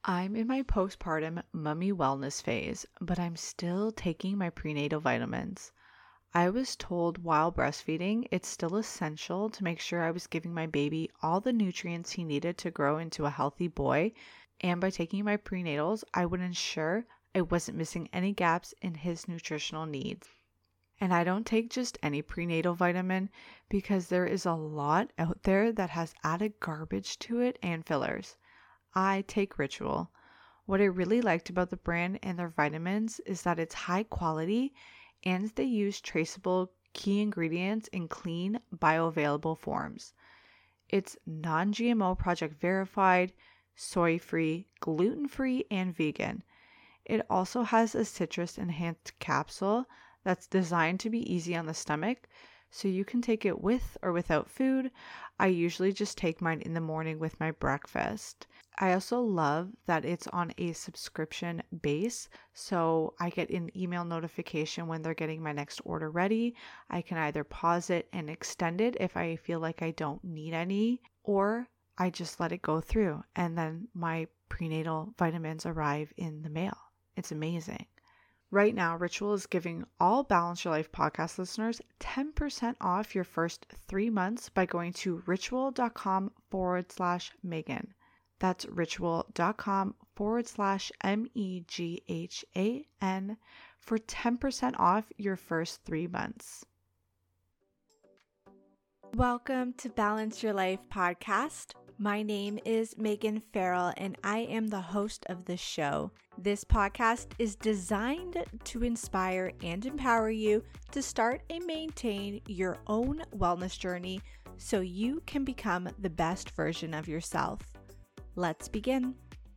I'm in my postpartum mummy wellness phase, but I'm still taking my prenatal vitamins. I was told while breastfeeding it's still essential to make sure I was giving my baby all the nutrients he needed to grow into a healthy boy, and by taking my prenatals, I would ensure I wasn't missing any gaps in his nutritional needs. And I don't take just any prenatal vitamin because there is a lot out there that has added garbage to it and fillers. I take Ritual. What I really liked about the brand and their vitamins is that it's high quality and they use traceable key ingredients in clean, bioavailable forms. It's non-GMO project verified, soy-free, gluten-free, and vegan. It also has a citrus enhanced capsule that's designed to be easy on the stomach, so you can take it with or without food. I usually just take mine in the morning with my breakfast. I also love that it's on a subscription base, so I get an email notification when they're getting my next order ready. I can either pause it and extend it if I feel like I don't need any, or I just let it go through and then my prenatal vitamins arrive in the mail. It's amazing. Right now, Ritual is giving all Balance Your Life podcast listeners 10% off your first 3 months by going to ritual.com/Megan. That's ritual.com/MEGHAN for 10% off your first 3 months. Welcome to Balance Your Life podcast. My name is Megan Farrell and I am the host of this show. This podcast is designed to inspire and empower you to start and maintain your own wellness journey so you can become the best version of yourself. Let's begin.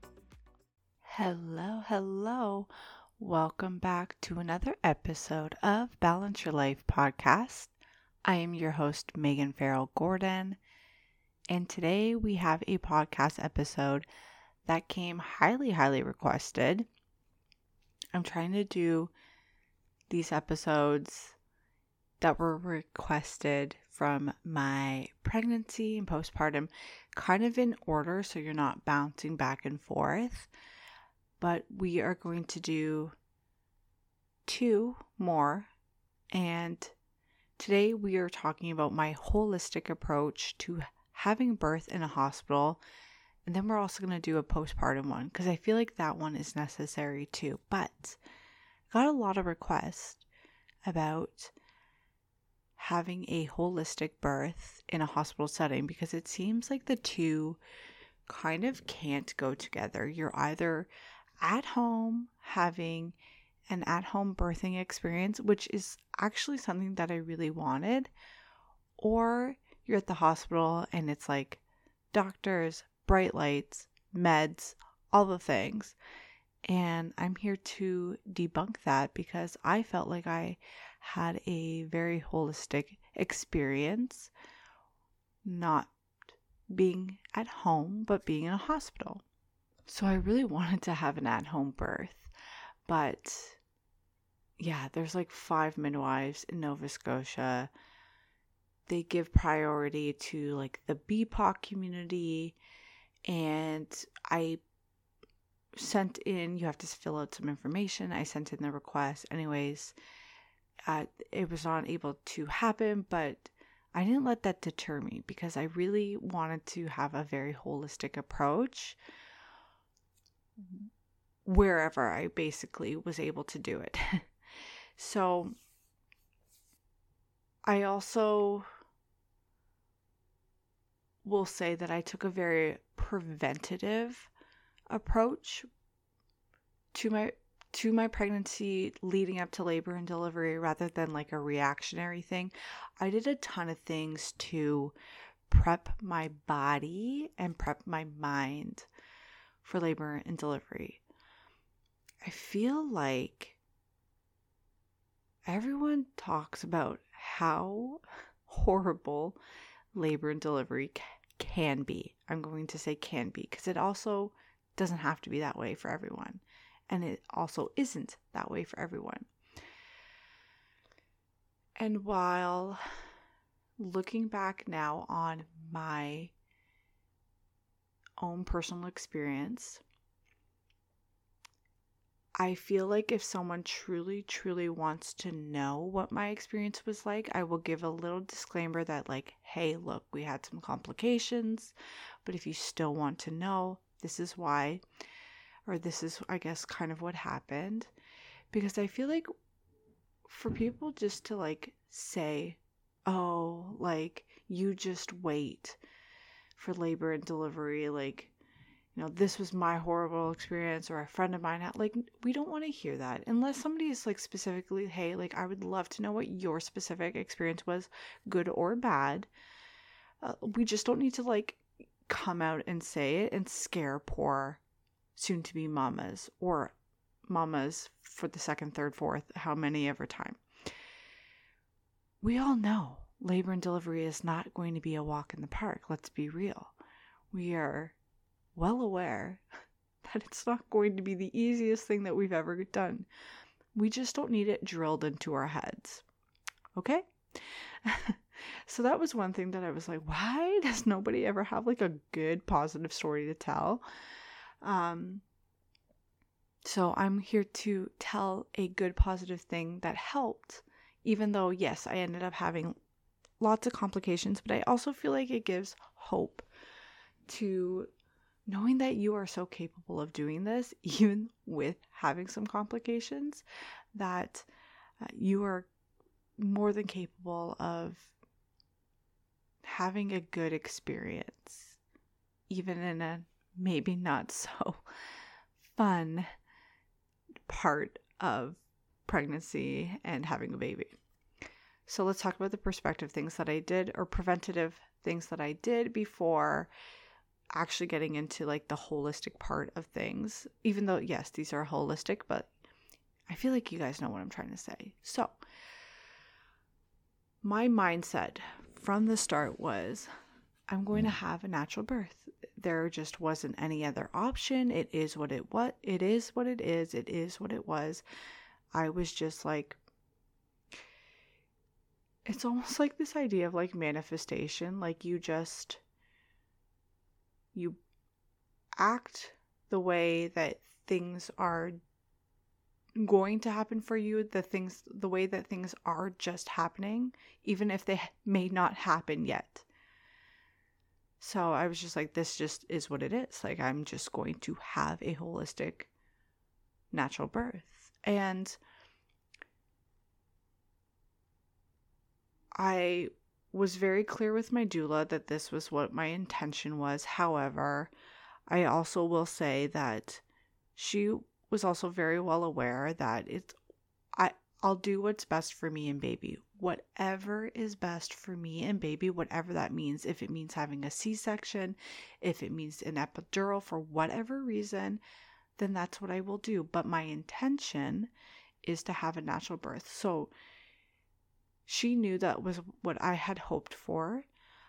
Hello. Welcome back to another episode of Balance Your Life podcast. I am your host, Megan Farrell Gordon, and today we have a podcast episode that came highly requested. I'm trying to do these episodes that were requested from my pregnancy and postpartum kind of in order so you're not bouncing back and forth. But we are going to do 2 more, and today we are talking about my holistic approach to having birth in a hospital, and then we're also going to do a postpartum one because I feel like that one is necessary too. But I got a lot of requests about having a holistic birth in a hospital setting because it seems like the two kind of can't go together. You're either at home having an at-home birthing experience, which is actually something that I really wanted, or you're at the hospital and it's like doctors, bright lights, meds, all the things. And I'm here to debunk that because I felt like I had a very holistic experience, not being at home, but being in a hospital. So I really wanted to have an at-home birth, but yeah, there's like 5 midwives in Nova Scotia. They give priority to like the BIPOC community, and I sent in, you have to fill out some information. I sent in the request. Anyways, it was not able to happen, but I didn't let that deter me because I really wanted to have a very holistic approach wherever I basically was able to do it. So I also will say that I took a very preventative approach to my pregnancy leading up to labor and delivery rather than like a reactionary thing. I did a ton of things to prep my body and prep my mind for labor and delivery. I feel like everyone talks about how horrible labor and delivery can be. I'm going to say can be because it also doesn't have to be that way for everyone. And it also isn't that way for everyone. And while looking back now on my own personal experience, I feel like if someone truly, truly wants to know what my experience was like, I will give a little disclaimer that like, hey, look, we had some complications, but if you still want to know, this is why, or this is, I guess, kind of what happened. Because I feel like for people just to like say, oh, like, you just wait for labor and delivery, like, this was my horrible experience, or a friend of mine had, like, we don't want to hear that unless somebody is like specifically, hey, like, I would love to know what your specific experience was, good or bad. We just don't need to like come out and say it and scare poor soon to be mamas, or mamas for the second, third, fourth, how many ever time. We all know labor and delivery is not going to be a walk in the park. Let's be real. We are well aware that it's not going to be the easiest thing that we've ever done. We just don't need it drilled into our heads. Okay? So that was one thing that I was like, why does nobody ever have like a good positive story to tell? So I'm here to tell a good positive thing that helped, even though, yes, I ended up having lots of complications, but I also feel like it gives hope to knowing that you are so capable of doing this, even with having some complications, that you are more than capable of having a good experience, even in a maybe not so fun part of pregnancy and having a baby. So let's talk about the perspective things that I did, or preventative things that I did before actually getting into like the holistic part of things, even though, yes, these are holistic, but I feel like you guys know what I'm trying to say. So my mindset from the start was, I'm going to have a natural birth. There just wasn't any other option. It is what it was. It is what it is. It is what it was. I was just like, it's almost like this idea of like manifestation. Like you act the way that things are going to happen for you, the way that things are just happening, even if they may not happen yet. So I was just like, this just is what it is. Like, I'm just going to have a holistic natural birth. And I was very clear with my doula that this was what my intention was. However, I also will say that she was also very well aware that I'll do what's best for me and baby. Whatever is best for me and baby, whatever that means. If it means having a C-section, if it means an epidural for whatever reason, then that's what I will do. But my intention is to have a natural birth. So she knew that was what I had hoped for.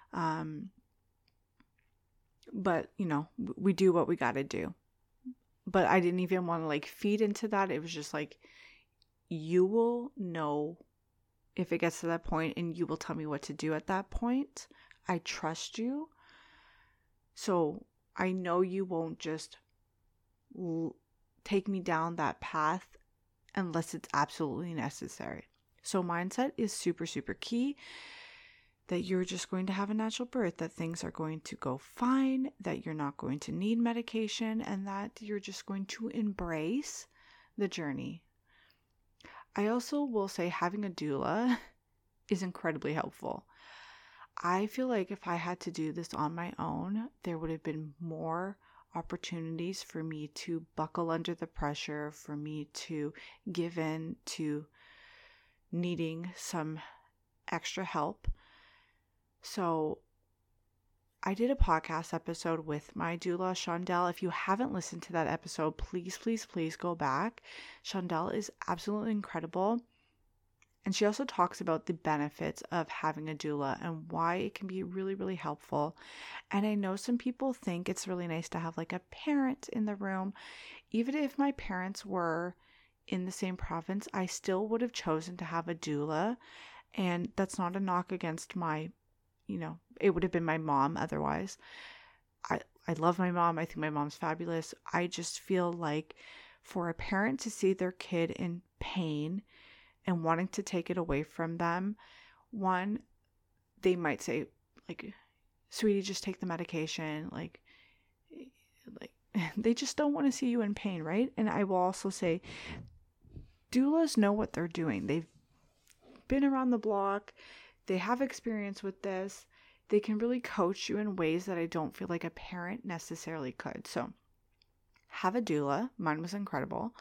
But, we do what we got to do. But I didn't even want to like feed into that. It was just like, you will know if it gets to that point and you will tell me what to do at that point. I trust you. So I know you won't just take me down that path unless it's absolutely necessary. So mindset is super, super key. That you're just going to have a natural birth, that things are going to go fine, that you're not going to need medication, and that you're just going to embrace the journey. I also will say having a doula is incredibly helpful. I feel like if I had to do this on my own, there would have been more opportunities for me to buckle under the pressure, for me to give in to needing some extra help. So I did a podcast episode with my doula, Shondell. If you haven't listened to that episode, please, please, please go back. Shondell is absolutely incredible. And she also talks about the benefits of having a doula and why it can be really, really helpful. And I know some people think it's really nice to have like a parent in the room. Even if my parents were in the same province, I still would have chosen to have a doula. And that's not a knock against it would have been my mom otherwise. I love my mom. I think my mom's fabulous. I just feel like For a parent to see their kid in pain and wanting to take it away from them, one, they might say, like, sweetie, just take the medication. Like they just don't want to see you in pain, right? And I will also say, doulas know what they're doing. They've been around the block. They have experience with this. They can really coach you in ways that I don't feel like a parent necessarily could. So have a doula. Mine was incredible.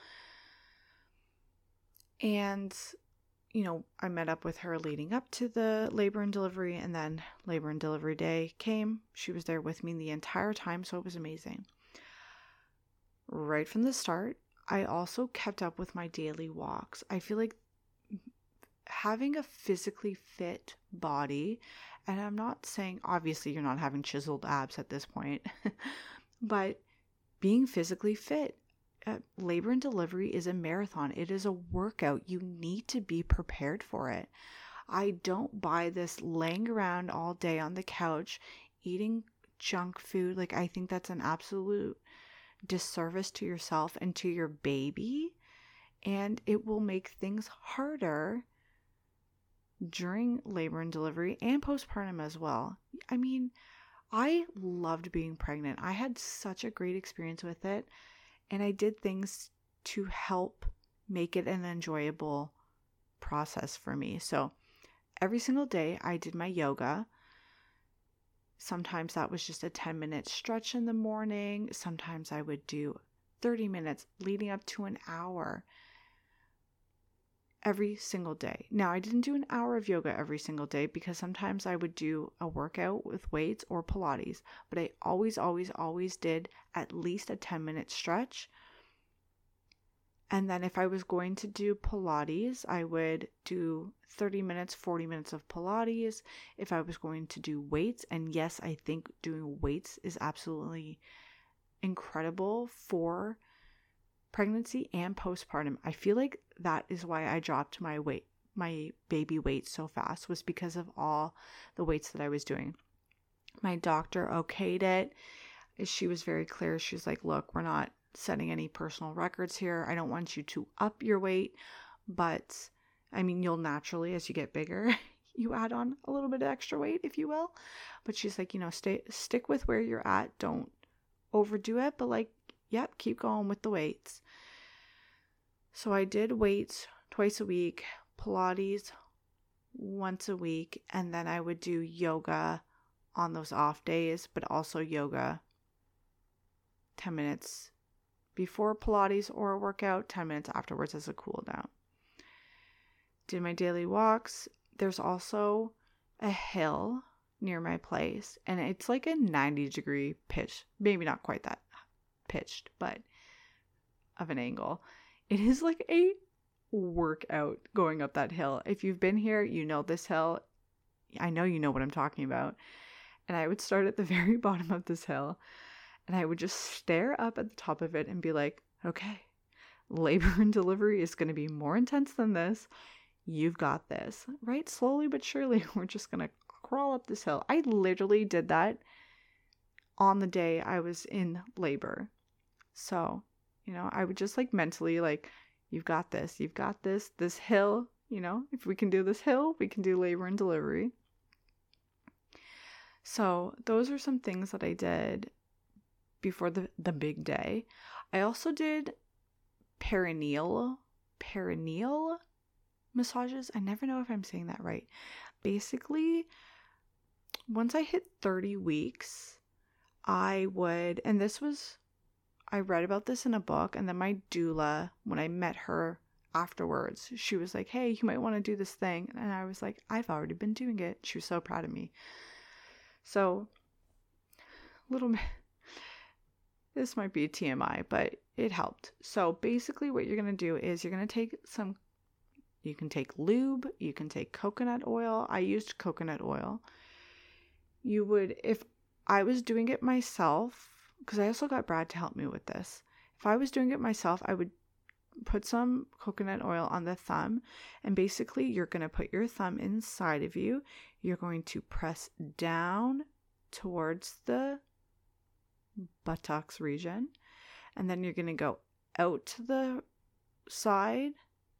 And, you know, I met up with her leading up to the labor and delivery, and then labor and delivery day came. She was there with me the entire time, so it was amazing. Right from the start, I also kept up with my daily walks. I feel like having a physically fit body, and I'm not saying obviously you're not having chiseled abs at this point, but being physically fit. Labor and delivery is a marathon. It is a workout. You need to be prepared for it. I don't buy this laying around all day on the couch eating junk food. Like, I think that's an absolute disservice to yourself and to your baby, and it will make things harder during labor and delivery and postpartum as well. I mean, I loved being pregnant. I had such a great experience with it, and I did things to help make it an enjoyable process for me. So every single day I did my yoga. Sometimes that was just a 10-minute stretch in the morning. Sometimes I would do 30 minutes leading up to an hour every single day. Now, I didn't do an hour of yoga every single day because sometimes I would do a workout with weights or Pilates, but I always did at least a 10-minute stretch. And then if I was going to do Pilates, I would do 30 minutes, 40 minutes of Pilates. If I was going to do weights, and yes, I think doing weights is absolutely incredible for pregnancy and postpartum. I feel like that is why I dropped my baby weight so fast, was because of all the weights that I was doing. My doctor okayed it. She was very clear. She's like, look, we're not setting any personal records here. I don't want you to up your weight, but I mean, you'll naturally, as you get bigger, you add on a little bit of extra weight, if you will. But she's like, you know, stick with where you're at. Don't overdo it, but like, yep, keep going with the weights. So I did weights twice a week, Pilates once a week, and then I would do yoga on those off days, but also yoga 10 minutes before Pilates or a workout, 10 minutes afterwards as a cool down. Did my daily walks. There's also a hill near my place, and it's like a 90-degree pitch. Maybe not quite that pitched, but of an angle. It is like a workout going up that hill. If you've been here, you know this hill. I know you know what I'm talking about. And I would start at the very bottom of this hill, and I would just stare up at the top of it and be like, okay, labor and delivery is going to be more intense than this. You've got this, right? Slowly but surely, we're just going to crawl up this hill. I literally did that on the day I was in labor. So, you know, I would just like mentally like, you've got this, this hill, you know, if we can do this hill, we can do labor and delivery. So those are some things that I did before the big day. I also did perineal massages. I never know if I'm saying that right. Basically, once I hit 30 weeks, I would, and this was, I read about this in a book, and then my doula, when I met her afterwards, she was like, hey, you might want to do this thing. And I was like, I've already been doing it. She was so proud of me. So, this might be TMI, but it helped. So basically what you're going to do is you're going to take you can take lube, you can take coconut oil. I used coconut oil. You would, if I was doing it myself, because I also got Brad to help me with this. If I was doing it myself, I would put some coconut oil on the thumb, and basically you're going to put your thumb inside of you. You're going to press down towards the buttocks region, and then you're going to go out to the side,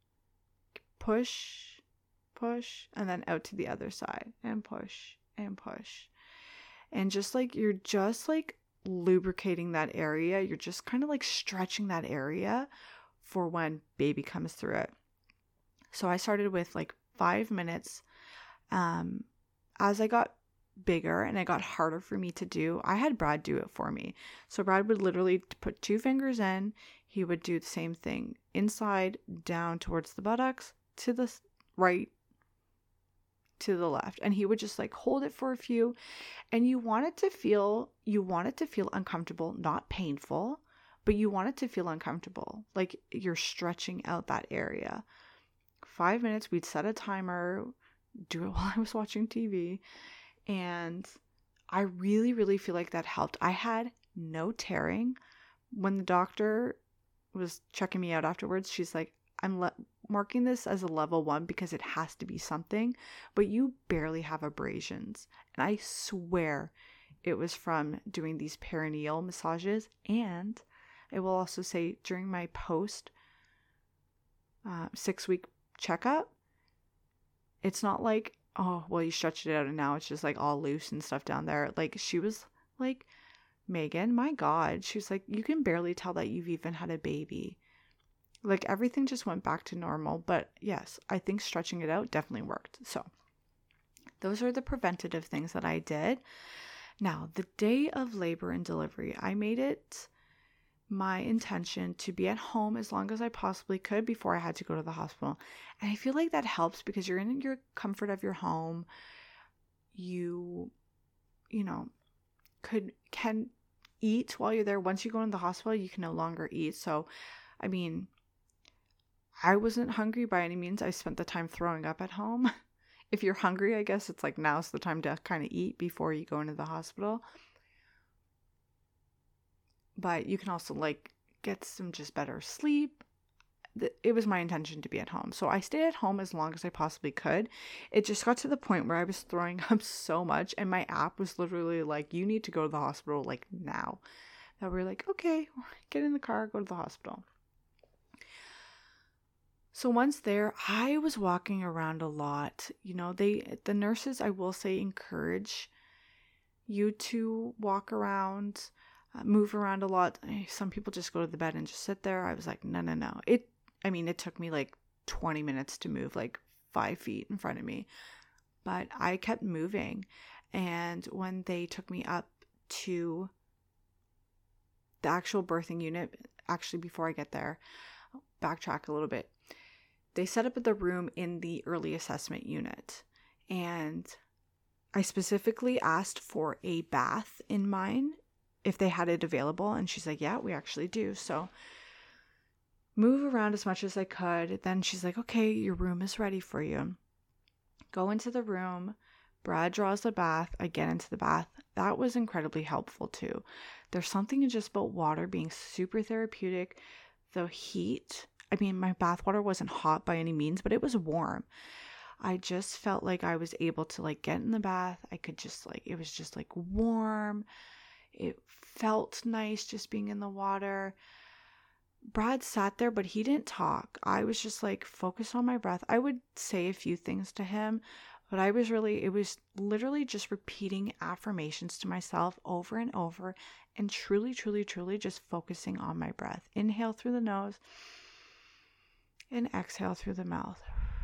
push, and then out to the other side, and push, and push. And just like, you're just like lubricating that area. You're just kind of like stretching that area for when baby comes through it. So I started with like 5 minutes. As I got bigger and it got harder for me to do, I had Brad do it for me. So Brad would literally put 2 fingers in. He would do the same thing, inside, down towards the buttocks, to the right, to the left, and he would just like hold it for a few. And you want it to feel uncomfortable, not painful, but you want it to feel uncomfortable, like you're stretching out that area. 5 minutes. We'd set a timer, do it while I was watching TV, and I really, really feel like that helped. I had no tearing. When the doctor was checking me out afterwards, she's like, I'm marking this as a level 1 because it has to be something, but you barely have abrasions. And I swear it was from doing these perineal massages. And I will also say, during my post 6-week checkup, it's not like, oh, well, you stretched it out and now it's just like all loose and stuff down there. Like, she was like, Megan, my God, she was like, you can barely tell that you've even had a baby. Like, everything just went back to normal. But yes, I think stretching it out definitely worked. So those are the preventative things that I did. Now, the day of labor and delivery, I made it my intention to be at home as long as I possibly could before I had to go to the hospital. And I feel like that helps because you're in your comfort of your home. You know, can eat while you're there. Once you go into the hospital, you can no longer eat. So, I mean, I wasn't hungry by any means. I spent the time throwing up at home. If you're hungry, I guess it's like, now's the time to kind of eat before you go into the hospital. But you can also like get some just better sleep. It was my intention to be at home. So I stayed at home as long as I possibly could. It just got to the point where I was throwing up so much, and my app was literally like, you need to go to the hospital like now. That we're like, okay, get in the car, go to the hospital. So once there, I was walking around a lot. You know, the nurses, I will say, encourage you to walk around, move around a lot. Some people just go to the bed and just sit there. I was like, no. It took me like 20 minutes to move like 5 feet in front of me, but I kept moving. And when they took me up to the actual birthing unit, actually, before I get there, I'll backtrack a little bit. They set up the room in the early assessment unit, and I specifically asked for a bath in mine if they had it available, and she's like, yeah, we actually do. So move around as much as I could. Then she's like, okay, your room is ready for you. Go into the room. Brad draws the bath. I get into the bath. That was incredibly helpful too. There's something just about water being super therapeutic. The heat, my bath water wasn't hot by any means, but it was warm. I just felt like I was able to like get in the bath. I could just like, it was just like warm. It felt nice just being in the water. Brad sat there, but he didn't talk. I was just like focused on my breath. I would say a few things to him, but it was literally just repeating affirmations to myself over and over, and truly, truly, truly just focusing on my breath. Inhale through the nose and exhale through the mouth.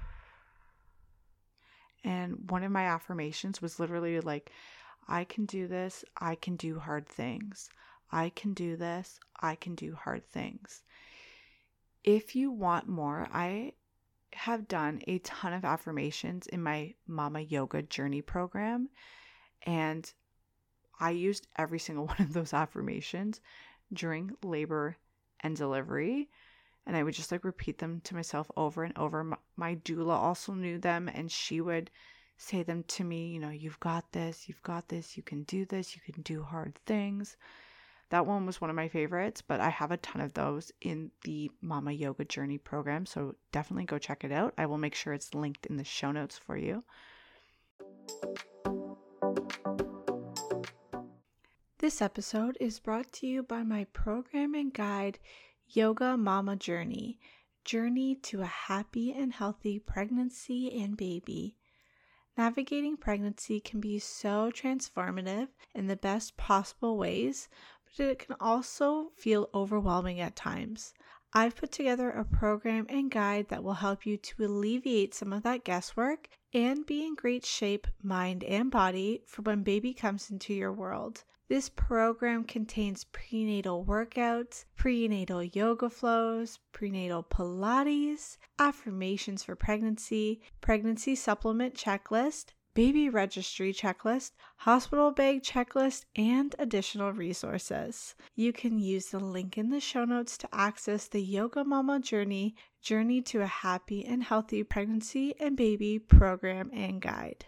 And one of my affirmations was literally like, I can do this. I can do hard things. I can do this. I can do hard things. If you want more, I have done a ton of affirmations in my Mama Yoga Journey program, and I used every single one of those affirmations during labor and delivery, and I would just like repeat them to myself over and over. My doula also knew them, and she would say them to me, you know, you've got this, you can do this, you can do hard things. That one was one of my favorites, but I have a ton of those in the Mama Yoga Journey program, so definitely go check it out. I will make sure it's linked in the show notes for you. This episode is brought to you by my program and guide, Yoga Mama Journey to a happy and healthy pregnancy and baby. Navigating pregnancy can be so transformative in the best possible ways, but it can also feel overwhelming at times. I've put together a program and guide that will help you to alleviate some of that guesswork and be in great shape, mind and body, for when baby comes into your world. This program contains prenatal workouts, prenatal yoga flows, prenatal Pilates, affirmations for pregnancy, pregnancy supplement checklist, baby registry checklist, hospital bag checklist, and additional resources. You can use the link in the show notes to access the Yoga Mama Journey to a happy and healthy pregnancy and baby program and guide.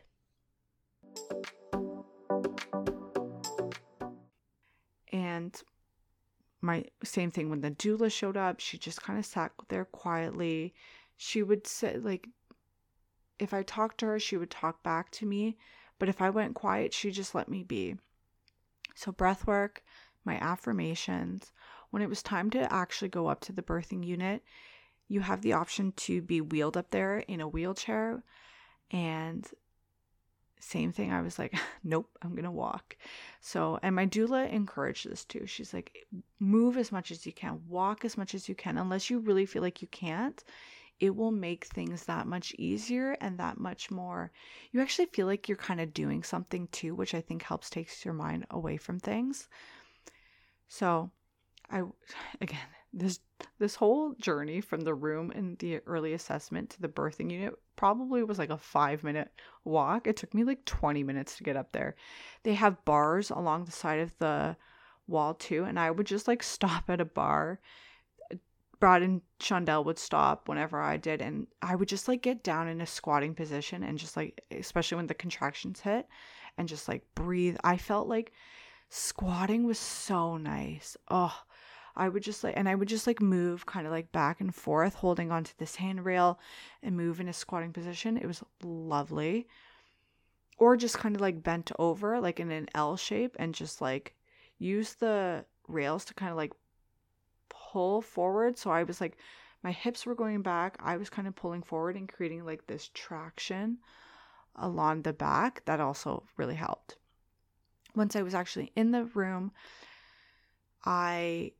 And my same thing when the doula showed up, she just kind of sat there quietly. She would say, like, if I talked to her, she would talk back to me. But if I went quiet, she just let me be. So breath work, my affirmations. When it was time to actually go up to the birthing unit, you have the option to be wheeled up there in a wheelchair. And same thing, I was like, nope, I'm going to walk. So, and my doula encouraged this too. She's like, move as much as you can, walk as much as you can, unless you really feel like you can't. It will make things that much easier and that much more. You actually feel like you're kind of doing something too, which I think helps takes your mind away from things. So, again, this whole journey from the room in the early assessment to the birthing unit probably was like a 5-minute walk. It took me like 20 minutes to get up there. They have bars along the side of the wall too, and I would just like stop at a bar. Brad and Shondell would stop whenever I did, and I would just like get down in a squatting position and just like, especially when the contractions hit, and just like breathe. I felt like squatting was so nice. Oh, I would just like move kind of like back and forth, holding onto this handrail and move in a squatting position. It was lovely. Or just kind of like bent over like in an L shape and just like use the rails to kind of like pull forward. So I was like, my hips were going back. I was kind of pulling forward and creating like this traction along the back. That also really helped. Once I was actually in the room, my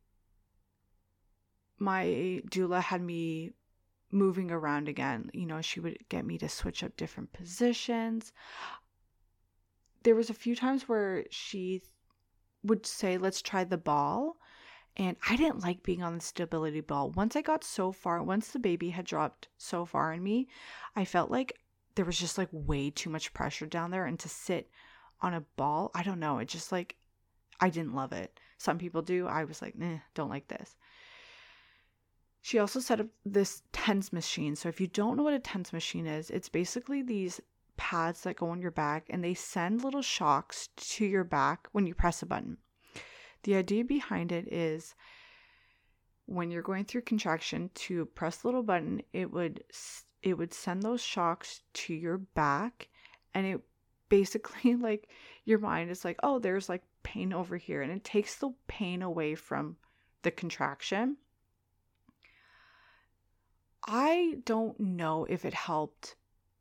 doula had me moving around again. You know, she would get me to switch up different positions. There was a few times where she would say, let's try the ball. And I didn't like being on the stability ball. Once the baby had dropped so far in me, I felt like there was just like way too much pressure down there. And to sit on a ball, I don't know. It just like, I didn't love it. Some people do. I was like, don't like this. She also set up this TENS machine. So if you don't know what a TENS machine is, it's basically these pads that go on your back and they send little shocks to your back when you press a button. The idea behind it is when you're going through contraction, to press the little button, it would send those shocks to your back, and it basically like your mind is like, oh, there's like pain over here, and it takes the pain away from the contraction. I don't know if it helped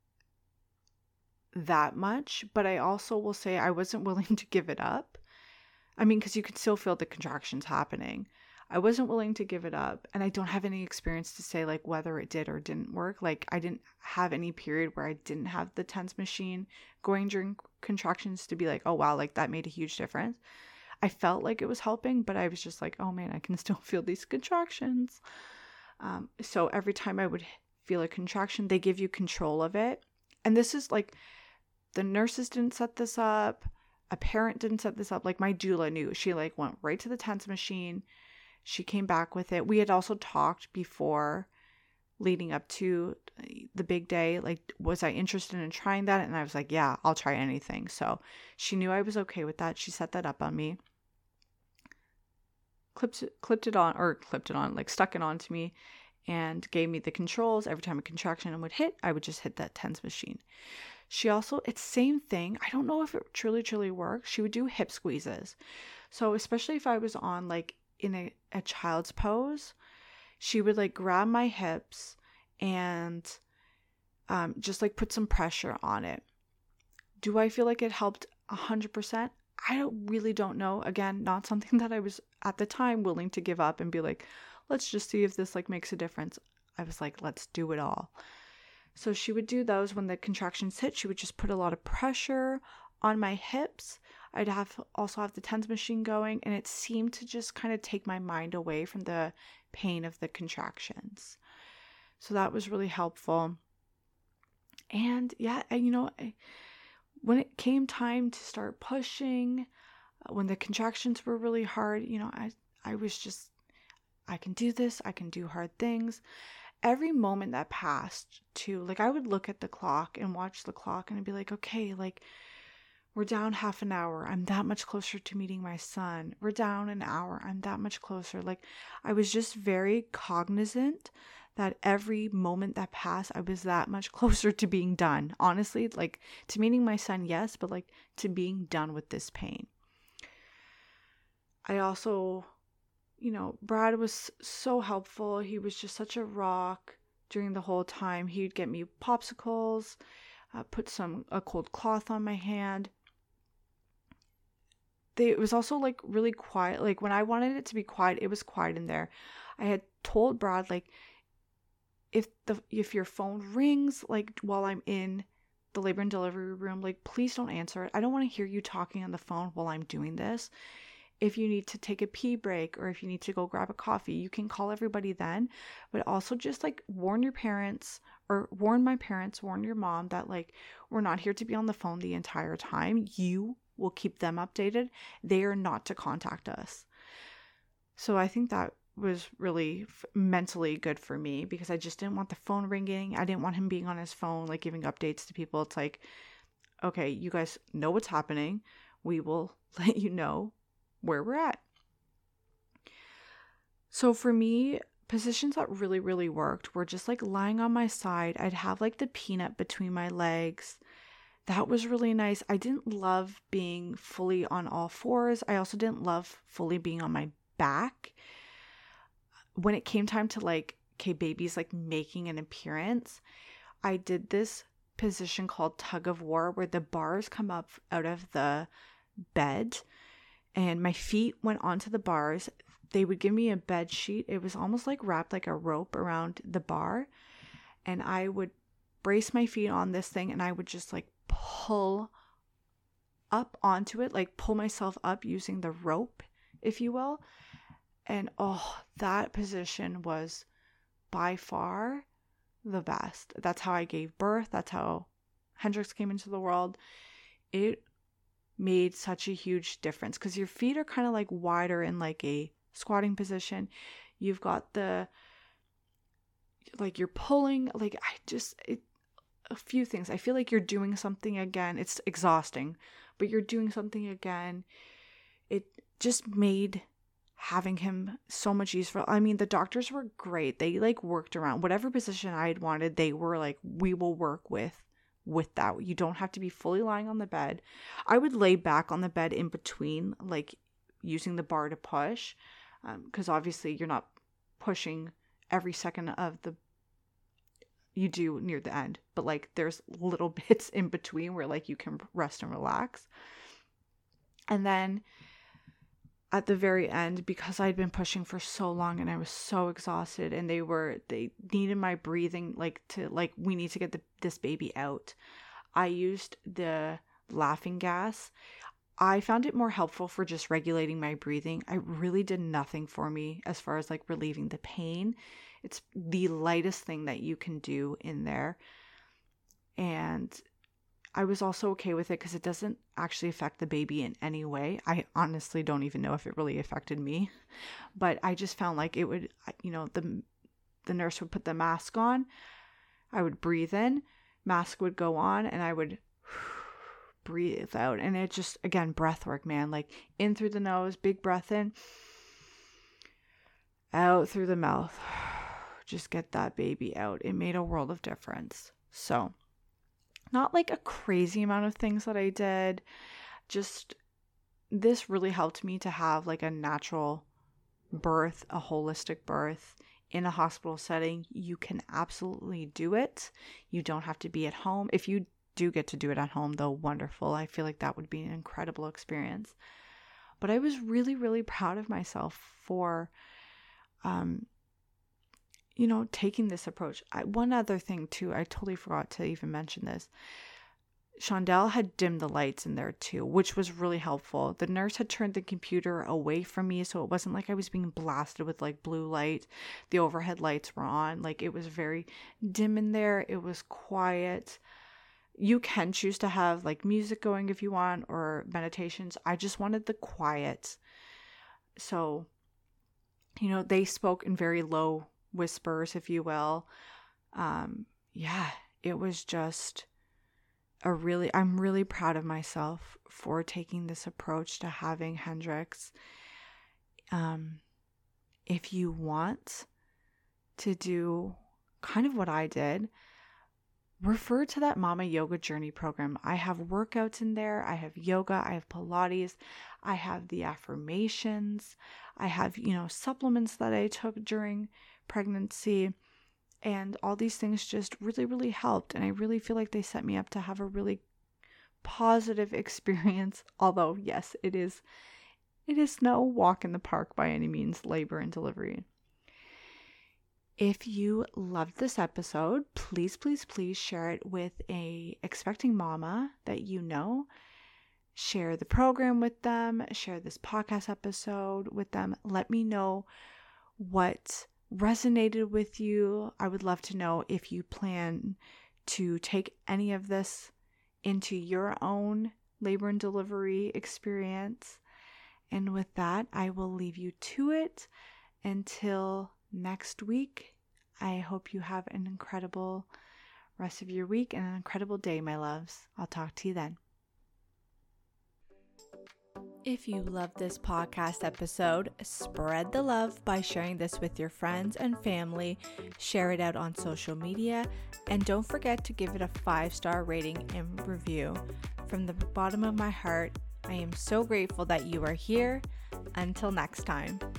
that much, but I also will say I wasn't willing to give it up. I mean, because you could still feel the contractions happening. I wasn't willing to give it up, and I don't have any experience to say like whether it did or didn't work. Like I didn't have any period where I didn't have the TENS machine going during contractions to be like, oh wow, like that made a huge difference. I felt like it was helping, but I was just like, oh man, I can still feel these contractions. So every time I would feel a contraction, they give you control of it. And this is like, the nurses didn't set this up. A parent didn't set this up. Like my doula knew. She like went right to the TENS machine. She came back with it. We had also talked before, leading up to the big day, like, was I interested in trying that? And I was like, yeah, I'll try anything. So she knew I was okay with that. She set that up on me. Clipped it on, like stuck it onto me and gave me the controls. Every time a contraction would hit, I would just hit that TENS machine. She also, it's same thing. I don't know if it truly works. She would do hip squeezes. So especially if I was on like in a child's pose. She would like grab my hips and just like put some pressure on it. Do I feel like it helped 100%? I really don't know. Again, not something that I was at the time willing to give up and be like, let's just see if this like makes a difference. I was like, let's do it all. So she would do those. When the contractions hit, she would just put a lot of pressure on my hips. I'd also have the TENS machine going, and it seemed to just kind of take my mind away from the pain of the contractions. So that was really helpful. And yeah, when it came time to start pushing, when the contractions were really hard, I was just, I can do this. I can do hard things. Every moment that passed too, like I would look at the clock and watch the clock and I'd be like, okay, like we're down half an hour. I'm that much closer to meeting my son. We're down an hour. I'm that much closer. Like I was just very cognizant that every moment that passed, I was that much closer to being done. Honestly, like to meeting my son, yes, but like to being done with this pain. I also, Brad was so helpful. He was just such a rock during the whole time. He'd get me popsicles, put a cold cloth on my hand. It was also like really quiet. Like when I wanted it to be quiet, it was quiet in there. I had told Brad, like, if your phone rings, like while I'm in the labor and delivery room, like please don't answer it. I don't want to hear you talking on the phone while I'm doing this. If you need to take a pee break or if you need to go grab a coffee, you can call everybody then, but also just like warn your parents or warn my parents, warn your mom that like we're not here to be on the phone the entire time. You will keep them updated. They are not to contact us. So I think that was really mentally good for me because I just didn't want the phone ringing. I didn't want him being on his phone, like giving updates to people. It's like, okay, you guys know what's happening. We will let you know where we're at. So for me, positions that really, really worked were just like lying on my side. I'd have like the peanut between my legs. That was really nice. I didn't love being fully on all fours. I also didn't love fully being on my back. When it came time to like, okay, baby's like making an appearance, I did this position called tug of war where the bars come up out of the bed and my feet went onto the bars. They would give me a bed sheet. It was almost like wrapped like a rope around the bar. And I would brace my feet on this thing and I would just like pull up onto it, like pull myself up using the rope, if you will. And that position was by far the best. That's how I gave birth. That's how Hendrix came into the world. It made such a huge difference because your feet are kind of like wider in like a squatting position. You've got you're pulling, like a few things. I feel like you're doing something again. It's exhausting, but you're doing something again. It just made having him so much easier. I mean, the doctors were great. They like worked around whatever position I had wanted. They were like, we will work with that. You don't have to be fully lying on the bed. I would lay back on the bed in between, like using the bar to push, because obviously you're not pushing every second of you do near the end, but like there's little bits in between where like you can rest and relax. And then at the very end, because I'd been pushing for so long and I was so exhausted and they needed my breathing, we need to get this baby out. I used the laughing gas. I found it more helpful for just regulating my breathing. It really did nothing for me as far as like relieving the pain. It's the lightest thing that you can do in there. And I was also okay with it because it doesn't actually affect the baby in any way. I honestly don't even know if it really affected me, but I just found like it would, the nurse would put the mask on, I would breathe in, mask would go on, and I would breathe out. And it just, again, breath work, man, like in through the nose, big breath in, out through the mouth, just get that baby out. It made a world of difference. So not like a crazy amount of things that I did. Just this really helped me to have like a natural birth a holistic birth in a hospital setting, you can absolutely do it. You don't have to be at home. If you do get to do it at home, though, wonderful. I feel like that would be an incredible experience. But I was really, really proud of myself for, taking this approach. One other thing too, I totally forgot to even mention this. Shondell had dimmed the lights in there too, which was really helpful. The nurse had turned the computer away from me, so it wasn't like I was being blasted with like blue light. The overhead lights were on. Like, it was very dim in there. It was quiet. You can choose to have like music going if you want, or meditations. I just wanted the quiet. So, they spoke in very low whispers, if you will. It was just I'm really proud of myself for taking this approach to having Hendrix. If you want to do kind of what I did, refer to that Mama Yoga Journey program. I have workouts in there. I have yoga. I have Pilates. I have the affirmations. I have, supplements that I took during pregnancy. And all these things just really, really helped. And I really feel like they set me up to have a really positive experience. Although, yes, it is no walk in the park by any means, labor and delivery. If you loved this episode, please, please, please share it with a expecting mama that you know. Share the program with them. Share this podcast episode with them. Let me know what resonated with you. I would love to know if you plan to take any of this into your own labor and delivery experience. And with that, I will leave you to it until next week. I hope you have an incredible rest of your week and an incredible day, my loves. I'll talk to you then. If you love this podcast episode, spread the love by sharing this with your friends and family. Share it out on social media, and don't forget to give it a 5-star rating and review. From the bottom of my heart, I am so grateful that you are here. Until next time.